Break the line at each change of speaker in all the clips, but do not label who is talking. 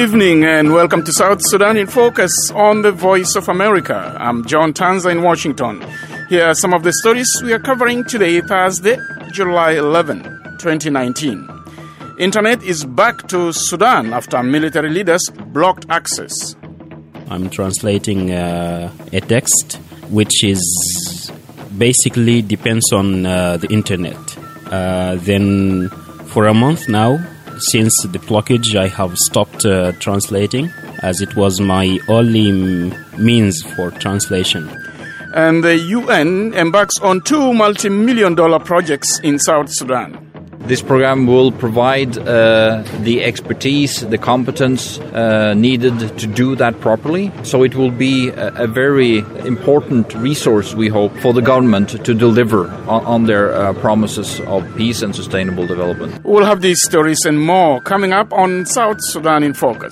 evening and welcome to South Sudan in Focus on the Voice of America. I'm John Tanza in Washington. Here are some of the stories we are covering today, Thursday, July 11, 2019. Internet is back to Sudan after military leaders blocked access.
I'm translating a text which is basically depends on the internet. Then for a month now, since the blockage, I have stopped translating as it was my only means for translation.
And the UN embarks on two multi-million-dollar projects in South Sudan.
This program will provide the expertise, the competence needed to do that properly. So it will be a very important resource, we hope, for the government to deliver on their promises of peace and sustainable development.
We'll have these stories and more coming up on South Sudan in Focus.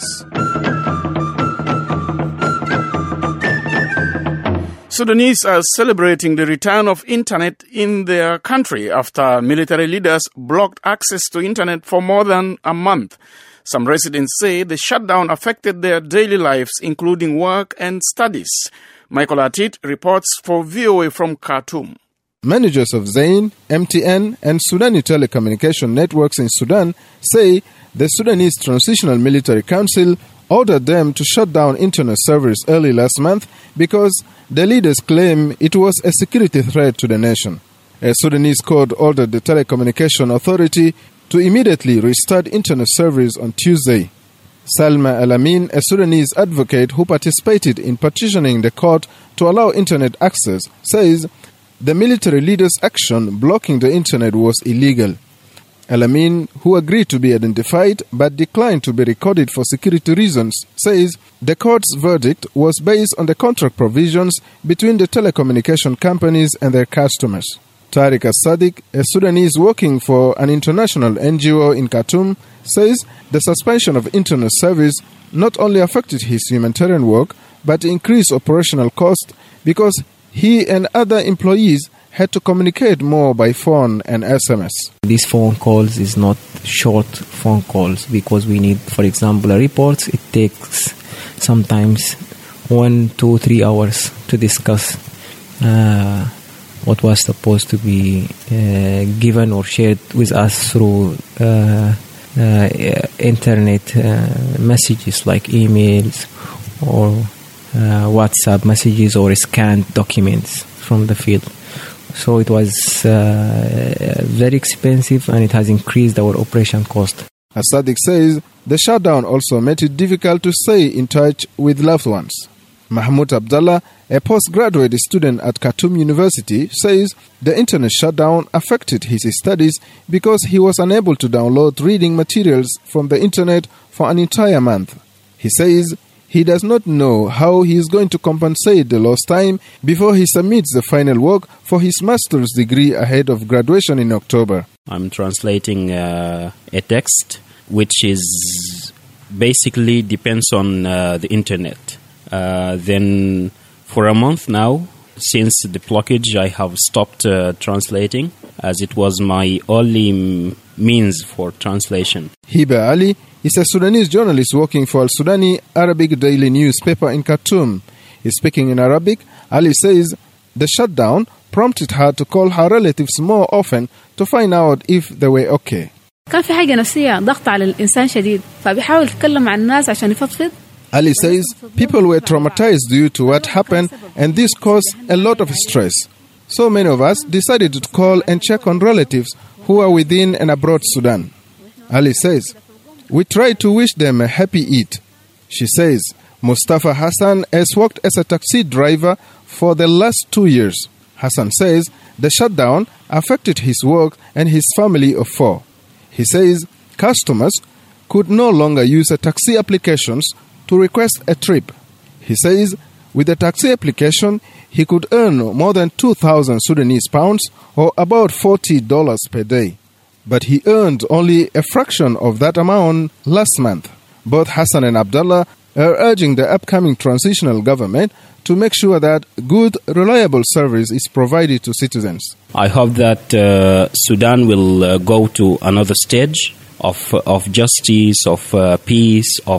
Sudanese are celebrating the return of internet in their country after military leaders blocked access to internet for more than a month. Some residents say the shutdown affected their daily lives, including work and studies. Michael Atit reports for VOA from Khartoum.
Managers of Zain, MTN and Sudani telecommunication networks in Sudan say the Sudanese Transitional Military Council ordered them to shut down internet servers early last month because the leaders claim it was a security threat to the nation. A Sudanese court ordered the Telecommunication Authority to immediately restart internet servers on Tuesday. Salma Al-Amin, a Sudanese advocate who participated in petitioning the court to allow internet access, says the military leaders' action blocking the internet was illegal. Al-Amin, who agreed to be identified but declined to be recorded for security reasons, says the court's verdict was based on the contract provisions between the telecommunication companies and their customers. Tariq As-Sadiq, a Sudanese working for an international NGO in Khartoum, says the suspension of internet service not only affected his humanitarian work but increased operational costs because he and other employees had to communicate more by phone and SMS.
These phone calls is not short phone calls because we need, for example, a report. It takes sometimes 1, 2, 3 hours to discuss what was supposed to be given or shared with us through internet messages like emails or WhatsApp messages or scanned documents from the field. So it was very expensive and it has increased our operation cost.
As-Sadiq says the shutdown also made it difficult to stay in touch with loved ones. Mahmoud Abdallah, a postgraduate student at Khartoum University, says the internet shutdown affected his studies because he was unable to download reading materials from the internet for an entire month. He says he does not know how he is going to compensate the lost time before he submits the final work for his master's degree ahead of graduation in October.
I'm translating a text which is basically depends on the internet. Then for a month now, since the blockage, I have stopped translating as it was my only means for translation.
Hiba Ali is a Sudanese journalist working for Al-Sudani Arabic daily newspaper in Khartoum. Speaking in Arabic, Ali says the shutdown prompted her to call her relatives more often to find out if they were okay.
كان في حاجة نفسية ضغط على الإنسان شديد فبيحاول يتكلم مع الناس عشان يفضفض.
Ali says people were traumatized due to what happened and this caused a lot of stress. So many of us decided to call and check on relatives who are within and abroad Sudan. Ali says, we tried to wish them a happy Eid. She says, Mustafa Hassan has worked as a taxi driver for the last 2 years. Hassan says the shutdown affected his work and his family of 4. He says customers could no longer use the taxi applications to request a trip. He says with the taxi application, he could earn more than 2,000 Sudanese pounds or about $40 per day. But he earned only a fraction of that amount last month. Both Hassan and Abdullah are urging the upcoming transitional government to make sure that good, reliable service is provided to citizens.
I hope that Sudan will go to another stage of justice, of peace, of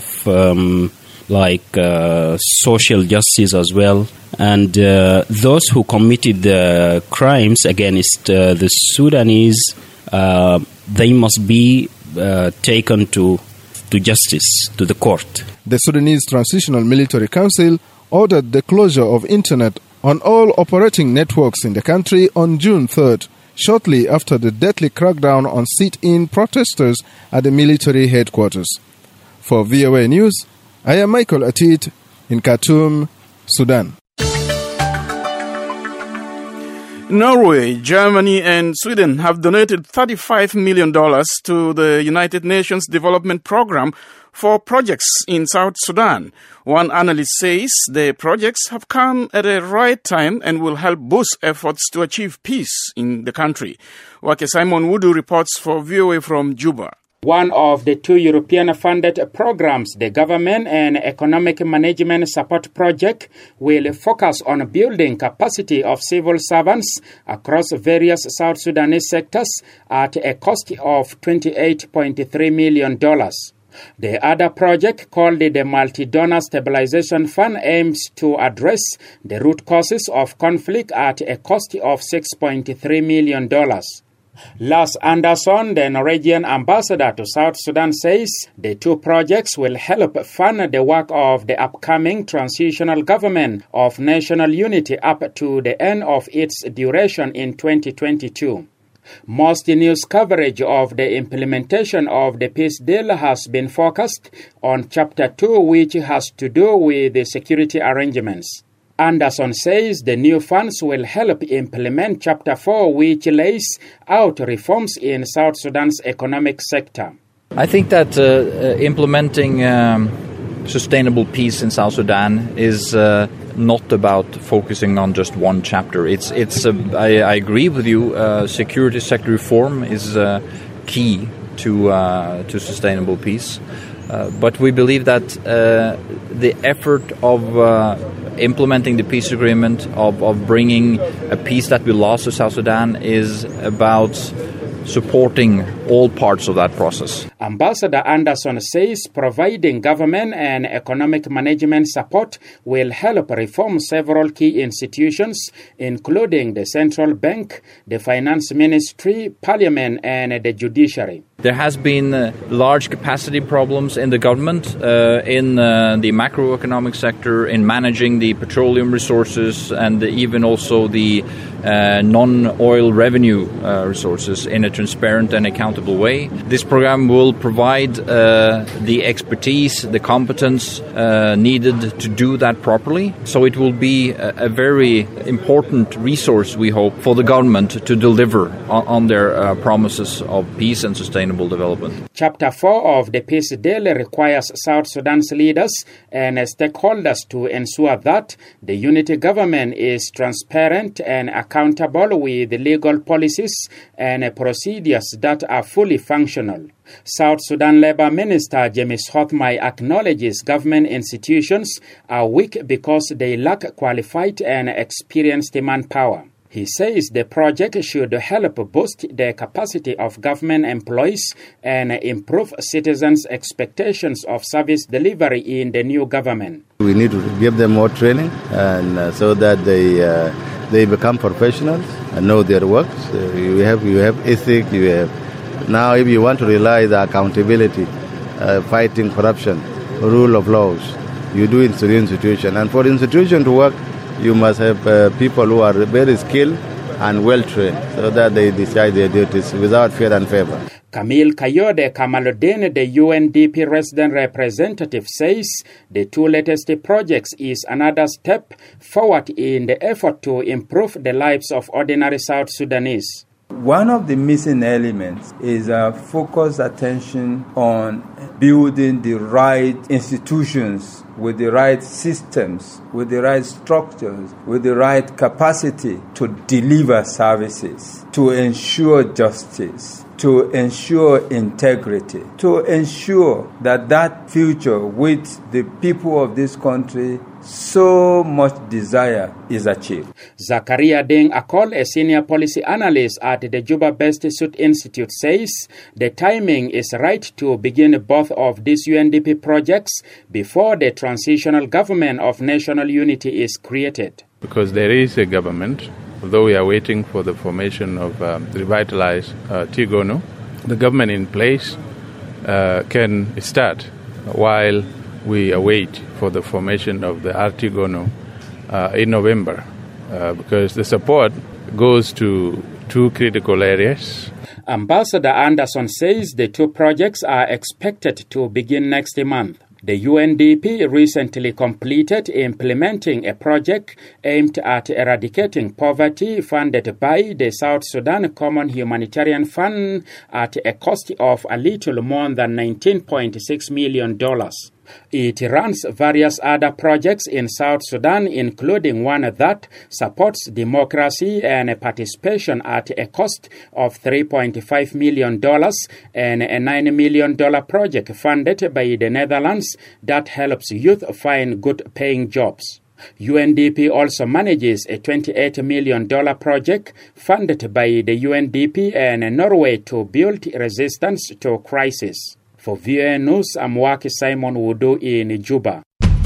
social justice as well. And those who committed the crimes against the Sudanese, they must be taken to justice, to the court.
The Sudanese Transitional Military Council ordered the closure of internet on all operating networks in the country on June 3rd, shortly after the deadly crackdown on sit-in protesters at the military headquarters. For VOA News, I am Michael Atit in Khartoum, Sudan.
Norway, Germany, and Sweden have donated $35 million to the United Nations Development Programme for projects in South Sudan. One analyst says the projects have come at the right time and will help boost efforts to achieve peace in the country. Wake Simon Wudu reports for VOA from Juba.
One of the two European-funded programs, the Government and Economic Management Support Project, will focus on building capacity of civil servants across various South Sudanese sectors at a cost of $28.3 million. The other project, called the Multi-Donor Stabilization Fund, aims to address the root causes of conflict at a cost of $6.3 million. Lars Andersson, the Norwegian ambassador to South Sudan, says the two projects will help fund the work of the upcoming transitional government of national unity up to the end of its duration in 2022. Most news coverage of the implementation of the peace deal has been focused on Chapter 2, which has to do with the security arrangements. Anderson says the new funds will help implement Chapter 4, which lays out reforms in South Sudan's economic sector.
I think that implementing sustainable peace in South Sudan is not about focusing on just one chapter. I agree with you. Security sector reform is key to sustainable peace. But we believe that the effort of implementing the peace agreement, of bringing a peace that will last to South Sudan, is about supporting all parts of that process.
Ambassador Anderson says providing government and economic management support will help reform several key institutions, including the central bank, the finance ministry, parliament, and the judiciary.
There has been large capacity problems in the government, in the macroeconomic sector, in managing the petroleum resources, and even also the non-oil revenue resources in a transparent and accountable way. This program will provide the expertise, the competence needed to do that properly. So it will be a very important resource, we hope, for the government to deliver on their promises of peace and sustainable development.
Chapter 4 of the peace deal requires South Sudan's leaders and stakeholders to ensure that the unity government is transparent and accountable with legal policies and procedures that are fully functional. South Sudan Labour Minister James Hothmai acknowledges government institutions are weak because they lack qualified and experienced manpower. He says the project should help boost the capacity of government employees and improve citizens' expectations of service delivery in the new government.
We need to give them more training, and so that they become professionals and know their work. You have ethics. You have now, if you want to realize the accountability, fighting corruption, rule of laws, you do it to the institution, and for the institution to work, you must have people who are very skilled and well-trained so that they decide their duties without fear and favor.
Camille Kayode Kamaluddin, the UNDP resident representative, says the two latest projects is another step forward in the effort to improve the lives of ordinary South Sudanese.
One of the missing elements is a focused attention on building the right institutions with the right systems, with the right structures, with the right capacity to deliver services, to ensure justice, to ensure integrity, to ensure that future which the people of this country so much desire is achieved.
Zakaria Deng Akol, a senior policy analyst at the Juba Best Sud Institute, says the timing is right to begin both of these UNDP projects before the transitional government of national unity is created.
Because there is a government, although we are waiting for the formation of revitalized Tigonu, the government in place can start while we await for the formation of the Artigono in November, because the support goes to two critical areas.
Ambassador Anderson says the two projects are expected to begin next month. The UNDP recently completed implementing a project aimed at eradicating poverty funded by the South Sudan Common Humanitarian Fund at a cost of a little more than $19.6 million. It runs various other projects in South Sudan, including one that supports democracy and participation at a cost of $3.5 million and a $9 million project funded by the Netherlands that helps youth find good-paying jobs. UNDP also manages a $28 million project funded by the UNDP and Norway to build resistance to crisis. For VOA News, I'm Waki Simon Wudu in Juba.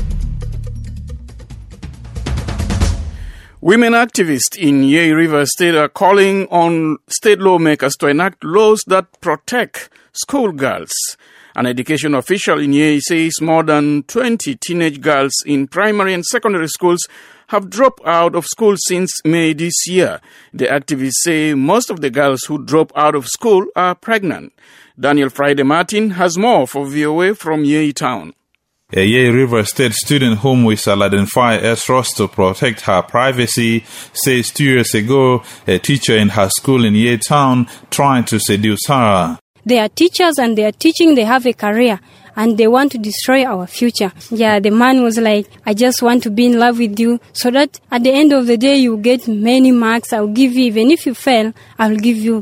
Women activists in Yei River State are calling on state lawmakers to enact laws that protect schoolgirls. An education official in Yei says more than 20 teenage girls in primary and secondary schools have dropped out of school since May this year. The activists say most of the girls who drop out of school are pregnant. Daniel Friday Martin has more for VOA from Yei Town.
A Yei River State student whom we shall identify as Ross to protect her privacy says 2 years ago a teacher in her school in Yei Town tried to seduce her.
They are teachers and they are teaching, they have a career and they want to destroy our future. Yeah, the man was like, I just want to be in love with you so that at the end of the day you get many marks. I'll give you, even if you fail, I'll give you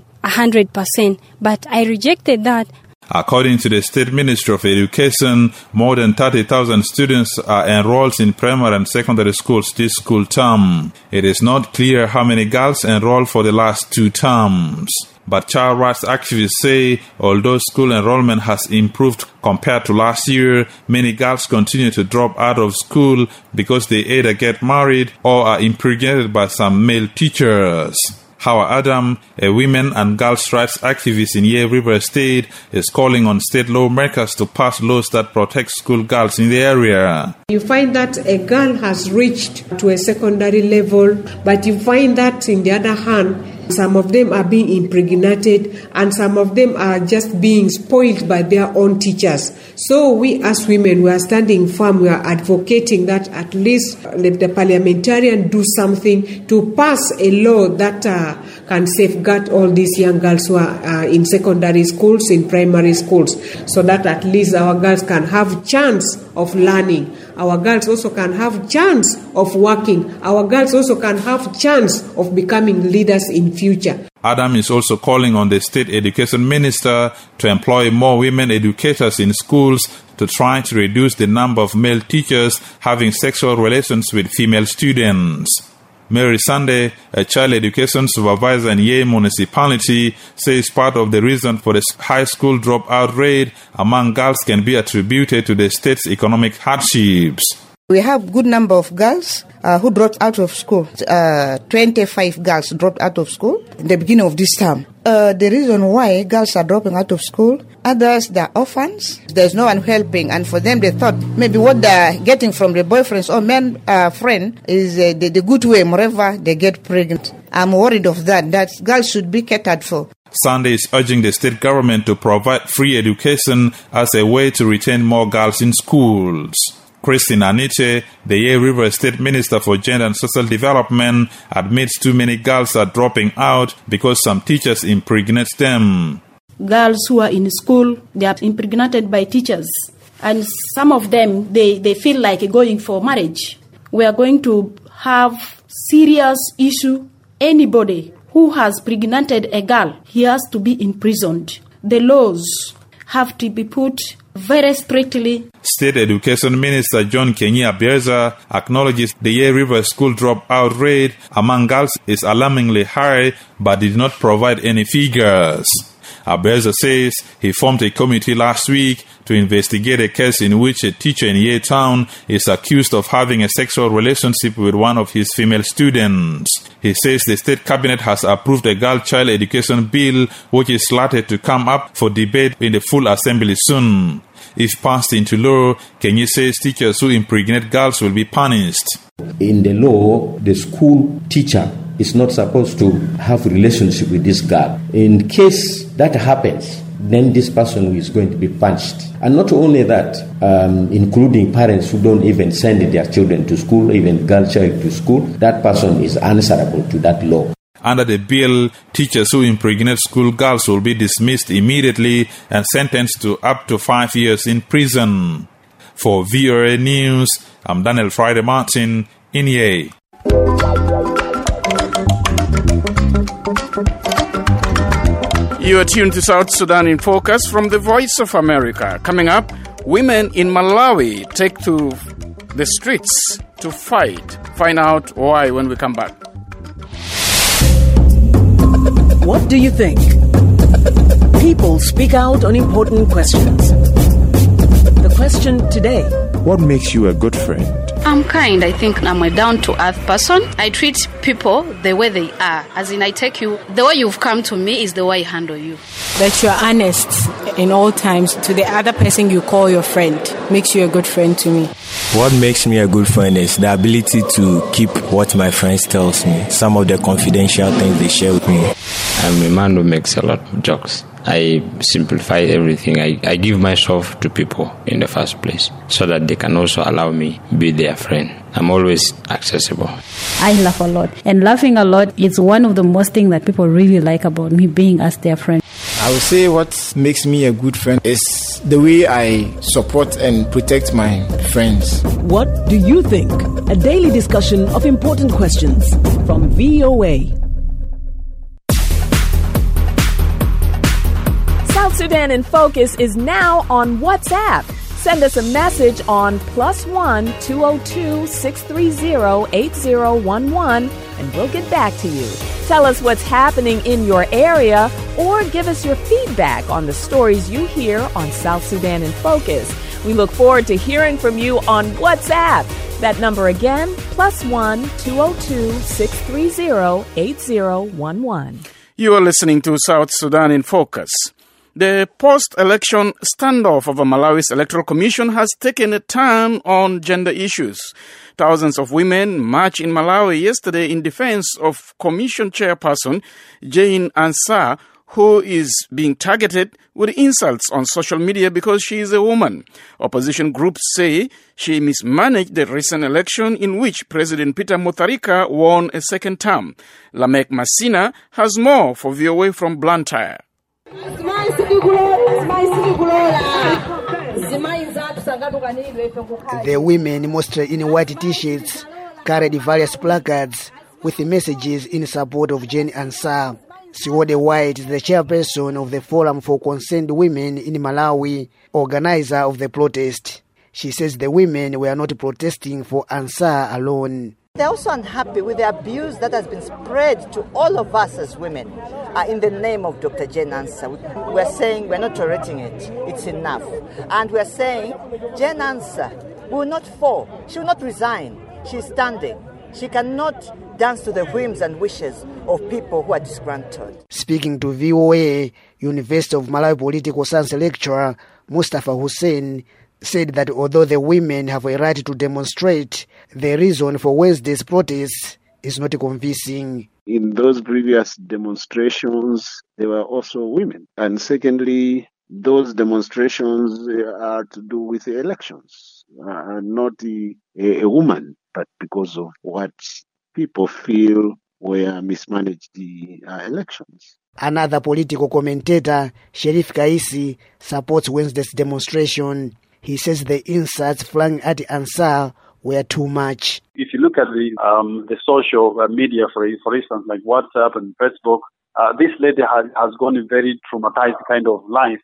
100%. But I rejected that.
According to the State Ministry of Education, more than 30,000 students are enrolled in primary and secondary schools this school term. It is not clear how many girls enrolled for the last 2 terms. But child rights activists say although school enrollment has improved compared to last year, many girls continue to drop out of school because they either get married or are impregnated by some male teachers. Hawa Adam, a women and girls' rights activist in Yei River State, is calling on state lawmakers to pass laws that protect school girls in the area.
You find that a girl has reached to a secondary level, but you find that, in the other hand, some of them are being impregnated and some of them are just being spoiled by their own teachers. So we as women, we are standing firm, we are advocating that at least let the parliamentarian do something to pass a law that can safeguard all these young girls who are in secondary schools, in primary schools, so that at least our girls can have chance of learning. Our girls also can have chance of working. Our girls also can have chance of becoming leaders in future.
Adam is also calling on the state education minister to employ more women educators in schools to try to reduce the number of male teachers having sexual relations with female students. Mary Sunday, a child education supervisor in Yei municipality, says part of the reason for the high school dropout rate among girls can be attributed to the state's economic hardships.
We have good number of girls who dropped out of school. 25 girls dropped out of school in the beginning of this term. The reason why girls are dropping out of school, others, they're orphans. There's no one helping. And for them, they thought maybe what they're getting from the boyfriends or men friend is the good way, moreover, they get pregnant. I'm worried of that girls should be catered for.
Sunday is urging the state government to provide free education as a way to retain more girls in schools. Christine Aniche, the Yei River State Minister for Gender and Social Development, admits too many girls are dropping out because some teachers impregnate them.
Girls who are in school, they are impregnated by teachers. And some of them, they feel like going for marriage. We are going to have serious issue. Anybody who has impregnated a girl, he has to be imprisoned. The laws have to be put very strictly.
State Education Minister John Kenya-Bierza acknowledges the Yei River school dropout rate among girls is alarmingly high, but did not provide any figures. Abeza says he formed a committee last week to investigate a case in which a teacher in Yei Town is accused of having a sexual relationship with one of his female students. He says the state cabinet has approved a girl child education bill which is slated to come up for debate in the full assembly soon. If passed into law, Kenya says teachers who impregnate girls will be punished.
In the law, the school teacher is not supposed to have a relationship with this girl. In case that happens, then this person is going to be punished. And not only that, including parents who don't even send their children to school, even girl child to school, that person is answerable to that law.
Under the bill, teachers who impregnate school girls will be dismissed immediately and sentenced to up to 5 years in prison. For VOA News, I'm Daniel Friday Martin in Yei.
You are tuned to South Sudan in Focus from the Voice of America. Coming up, women in Malawi take to the streets to fight. Find out why when we come back.
What do you think? People speak out on important questions. The question today:
what makes you a good friend?
I'm kind. I think I'm a down-to-earth person. I treat people the way they are. As in, I take you, the way you've come to me is the way I handle you.
That you're honest in all times to the other person you call your friend makes you a good friend to me.
What makes me a good friend is the ability to keep what my friends tells me, some of the confidential things they share with me.
I'm a man who makes a lot of jokes. I simplify everything. I give myself to people in the first place so that they can also allow me be their friend. I'm always accessible.
I laugh a lot. And laughing a lot is one of the most things that people really like about me, being as their friend.
I would say what makes me a good friend is the way I support and protect my friends.
What do you think? A daily discussion of important questions from VOA.
South Sudan in Focus is now on WhatsApp. Send us a message on +1 202 630 8011 and we'll get back to you. Tell us what's happening in your area or give us your feedback on the stories you hear on South Sudan in Focus. We look forward to hearing from you on WhatsApp. That number again, +1 202 630 8011.
You are listening to South Sudan in Focus. The post-election standoff of Malawi's Electoral Commission has taken a turn on gender issues. Thousands of women marched in Malawi yesterday in defense of Commission Chairperson Jane Ansah, who is being targeted with insults on social media because she is a woman. Opposition groups say she mismanaged the recent election in which President Peter Mutharika won a second term. Lamek Masina has more for VOA from Blantyre.
The women, mostly in white t-shirts, carried various placards with messages in support of Jane Ansah. Siwode White is the chairperson of the Forum for Concerned Women in Malawi, organizer of the protest. She says the women were not protesting for Ansah alone.
They're also unhappy with the abuse that has been spread to all of us as women in the name of Dr. Jane Ansah. We're saying we're not tolerating it. It's enough. And we're saying Jane Ansah will not fall. She will not resign. She's standing. She cannot dance to the whims and wishes of people who are disgruntled.
Speaking to VOA, University of Malawi Political Science lecturer Mustafa Hussein said that although the women have a right to demonstrate, the reason for Wednesday's protest is not convincing.
In those previous demonstrations, there were also women. And secondly, those demonstrations are to do with the elections, not a woman, but because of what people feel were mismanaged the elections.
Another political commentator, Sherif Kaisi, supports Wednesday's demonstration. He says the insults flung at Ansah were too much.
If you look at the social media, for instance, like WhatsApp and Facebook, this lady has gone a very traumatized kind of life.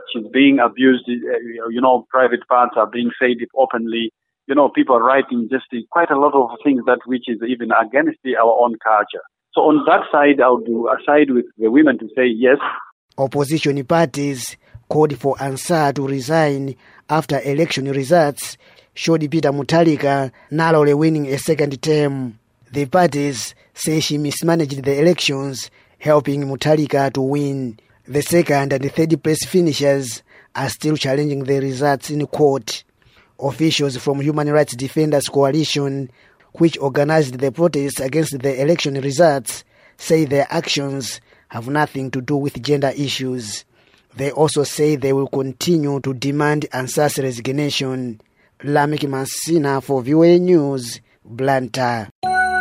she's being abused. Private parts are being said openly. People are writing just quite a lot of things that which is even against our own culture. So on that side, I would side with the women to say yes.
Opposition parties called for Ansah to resign after election results showed Peter Mutharika narrowly winning a second term. The parties say she mismanaged the elections, helping Mutharika to win. The second and the third place finishers are still challenging the results in court. Officials from Human Rights Defenders Coalition, which organized the protests against the election results, say their actions have nothing to do with gender issues. They also say they will continue to demand Ansah's resignation. Lamik Mansina for VOA News, Blantyre.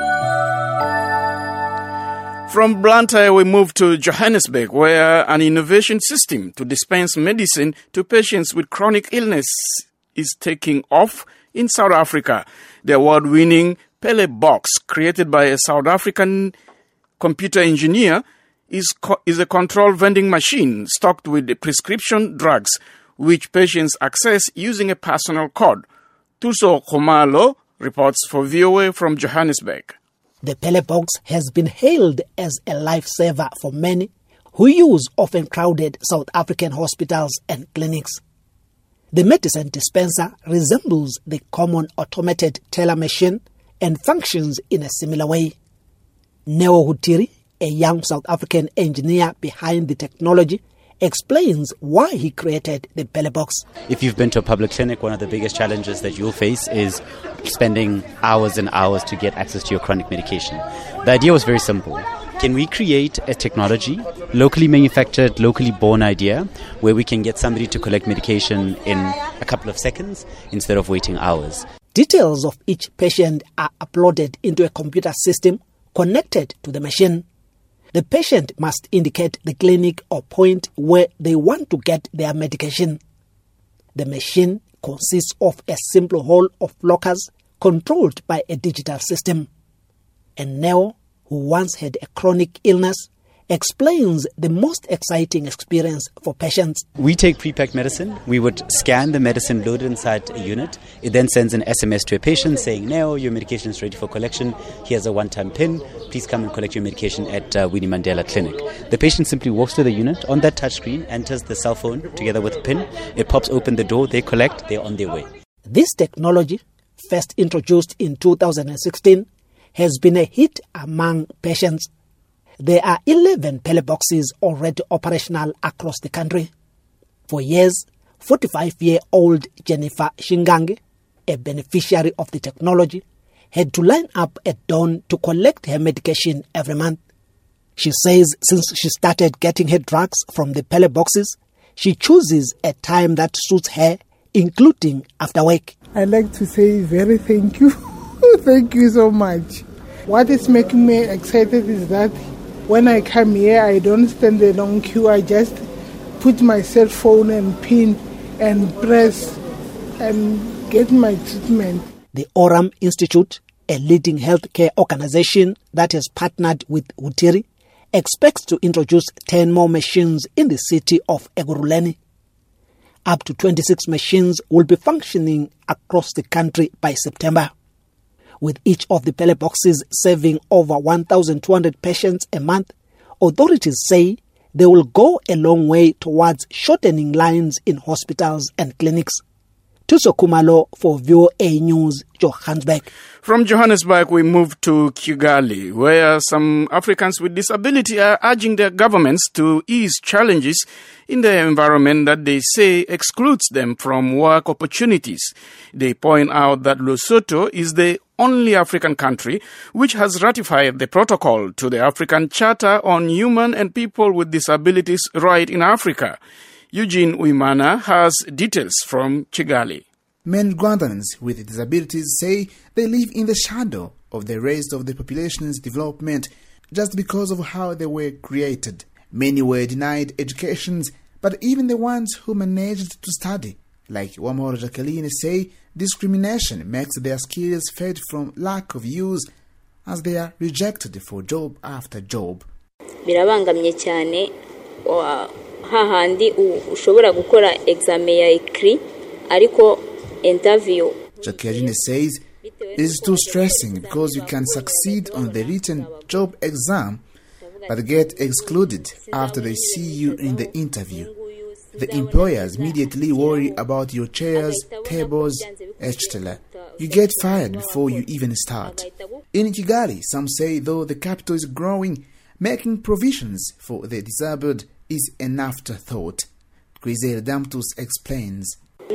From Blantyre, we move to Johannesburg, where an innovation system to dispense medicine to patients with chronic illness is taking off in South Africa. The award-winning Pele Box, created by a South African computer engineer, is a control vending machine stocked with prescription drugs, which patients access using a personal code. Tuso Khumalo reports for VOA from Johannesburg.
The Pele Box has been hailed as a lifesaver for many who use often crowded South African hospitals and clinics. The medicine dispenser resembles the common automated teller machine and functions in a similar way. Neo Hutiri, a young South African engineer behind the technology, explains why he created the Pele Box.
If you've been to a public clinic, one of the biggest challenges that you'll face is spending hours and hours to get access to your chronic medication. The idea was very simple. Can we create a technology, locally manufactured, locally born idea, where we can get somebody to collect medication in a couple of seconds instead of waiting hours?
Details of each patient are uploaded into a computer system connected to the machine. The patient must indicate the clinic or point where they want to get their medication. The machine consists of a simple hall of lockers controlled by a digital system. And Neo, who once had a chronic illness, explains the most exciting experience for patients.
We take pre-packed medicine. We would scan the medicine loaded inside a unit. It then sends an SMS to a patient saying, "Neo, your medication is ready for collection. Here's a one-time PIN. Please come and collect your medication at Winnie Mandela Clinic." The patient simply walks to the unit. On that touchscreen, enters the cell phone together with a PIN. It pops open the door. They collect. They're on their way.
This technology, first introduced in 2016, has been a hit among patients. There are 11 Pele Boxes already operational across the country. For years, 45-year-old Jennifer Shingange, a beneficiary of the technology, had to line up at dawn to collect her medication every month. She says since she started getting her drugs from the Pele Boxes, she chooses a time that suits her, including after work.
I'd like to say very thank you. Thank you so much. What is making me excited is that when I come here, I don't stand a long queue. I just put my cell phone and pin and press and get my treatment.
The Oram Institute, a leading healthcare organization that has partnered with Hutiri, expects to introduce 10 more machines in the city of Ekurhuleni. Up to 26 machines will be functioning across the country by September. With each of the Pele Boxes serving over 1,200 patients a month, authorities say they will go a long way towards shortening lines in hospitals and clinics. Tuso Khumalo for VOA News, Johannesburg.
From Johannesburg, we move to Kigali, where some Africans with disability are urging their governments to ease challenges in the environment that they say excludes them from work opportunities. They point out that Lesotho is the only African country which has ratified the protocol to the African Charter on Human and People with Disabilities Right in Africa. Eugene Uimana has details from Kigali.
Many Rwandans with disabilities say they live in the shadow of the rest of the population's development just because of how they were created. Many were denied educations, but even the ones who managed to study, like Wamahoro Jacqueline, say discrimination makes their skills fade from lack of use as they are rejected for job after job.
Birabangamye cyane hahandi ushobora gukora examen ya écrit ariko interview.
Chakiajine says it is too stressing because you can succeed on the written job exam but get excluded after they see you in the interview. The employers immediately worry about your chairs, tables, etc. You get fired before you even start. In Kigali, some say though the capital is growing, making provisions for the disabled is an afterthought. Kwizera Damtus explains.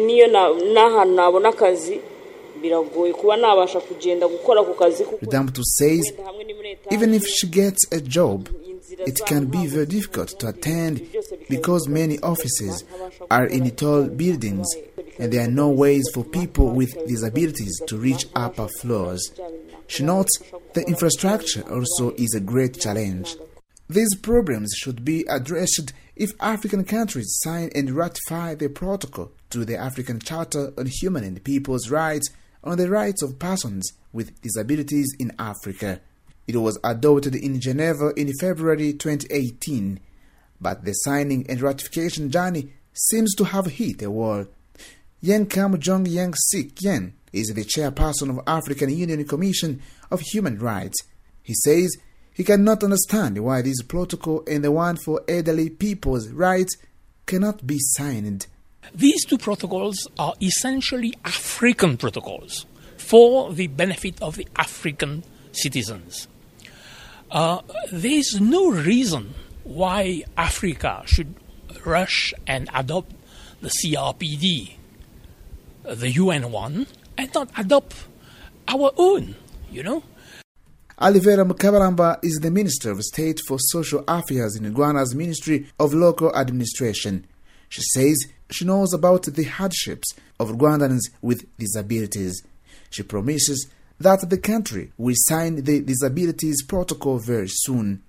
Damtus says even if she gets a job, it can be very difficult to attend because many offices are in tall buildings and there are no ways for people with disabilities to reach upper floors. She notes the infrastructure also is a great challenge. These problems should be addressed if African countries sign and ratify the protocol to the African Charter on Human and People's Rights on the rights of persons with disabilities in Africa. It was adopted in Geneva in February 2018, but the signing and ratification journey seems to have hit a wall. Yen Kam Jong Yang Sik Yen is the chairperson of African Union Commission of Human Rights. He says he cannot understand why this protocol and the one for elderly people's rights cannot be signed.
These two protocols are essentially African protocols for the benefit of the African citizens. There is no reason why Africa should rush and adopt the CRPD, the UN one, and not adopt our own,
Alivera Mukabaramba is the Minister of State for Social Affairs in Rwanda's Ministry of Local Administration. She says she knows about the hardships of Rwandans with disabilities. She promises that the country will sign the disabilities protocol very soon.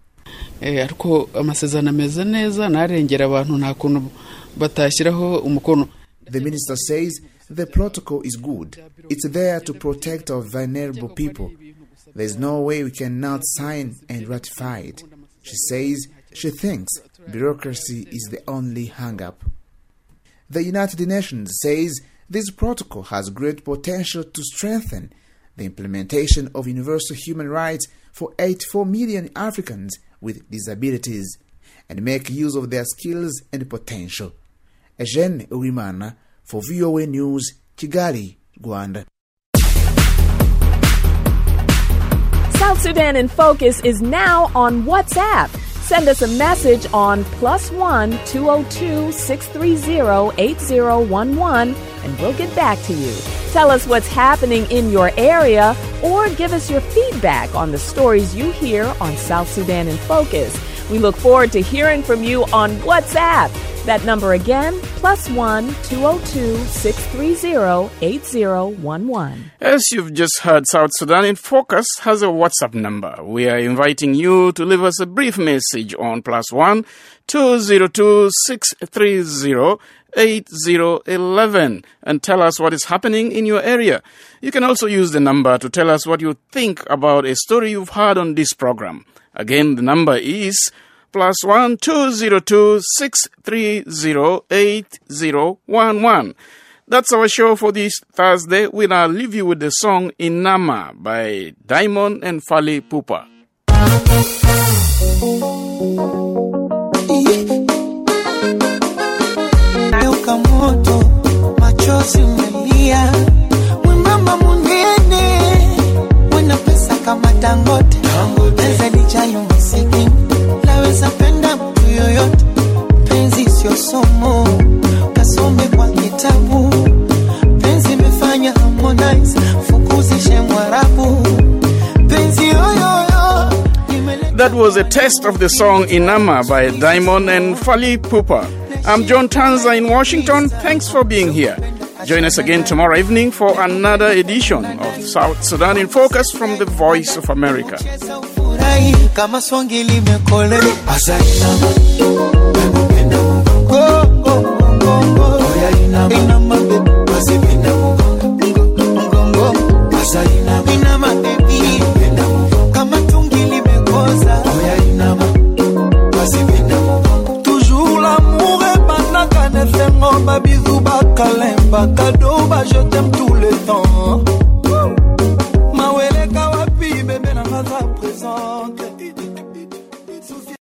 The minister says the protocol is good. It's there to protect our vulnerable people. There's no way we cannot sign and ratify it. She says she thinks bureaucracy is the only hang-up. The United Nations says this protocol has great potential to strengthen the implementation of universal human rights for 84 million Africans with disabilities and make use of their skills and potential. Eugene Uwimana for VOA News, Kigali, Rwanda.
South Sudan in Focus is now on WhatsApp. Send us a message on +1 202 630 8011 and we'll get back to you. Tell us what's happening in your area or give us your feedback on the stories you hear on South Sudan in Focus. We look forward to hearing from you on WhatsApp. That number again, +1 202 630 8011.
As you've just heard, South Sudan in Focus has a WhatsApp number. We are inviting you to leave us a brief message on +1 202 630 8011 and tell us what is happening in your area. You can also use the number to tell us what you think about a story you've heard on this program. Again, the number is +1 202 630 8011. That's our show for this Thursday. We'll now leave you with the song Inama by Diamond and Fally Ipupa.
Moto machozi umelia, mwembamba munene, mwana pesa kama Dangote, pesa lichayo masikini, laweza penda mtu yoyote, penzi sio somo, kasome kwa kitabu, penzi mefanya Harmonize, fukuzishe Mwarabu, penzi yoyoyo.
That was a taste of the song Inama by Diamond and Fally Ipupa. I'm John Tanza in Washington. Thanks for being here. Join us again tomorrow evening for another edition of South Sudan in Focus from the Voice of America.
Toujours l'amour. ba bisous, ba câlin, ba cadeau, ba je t'aime tout le temps.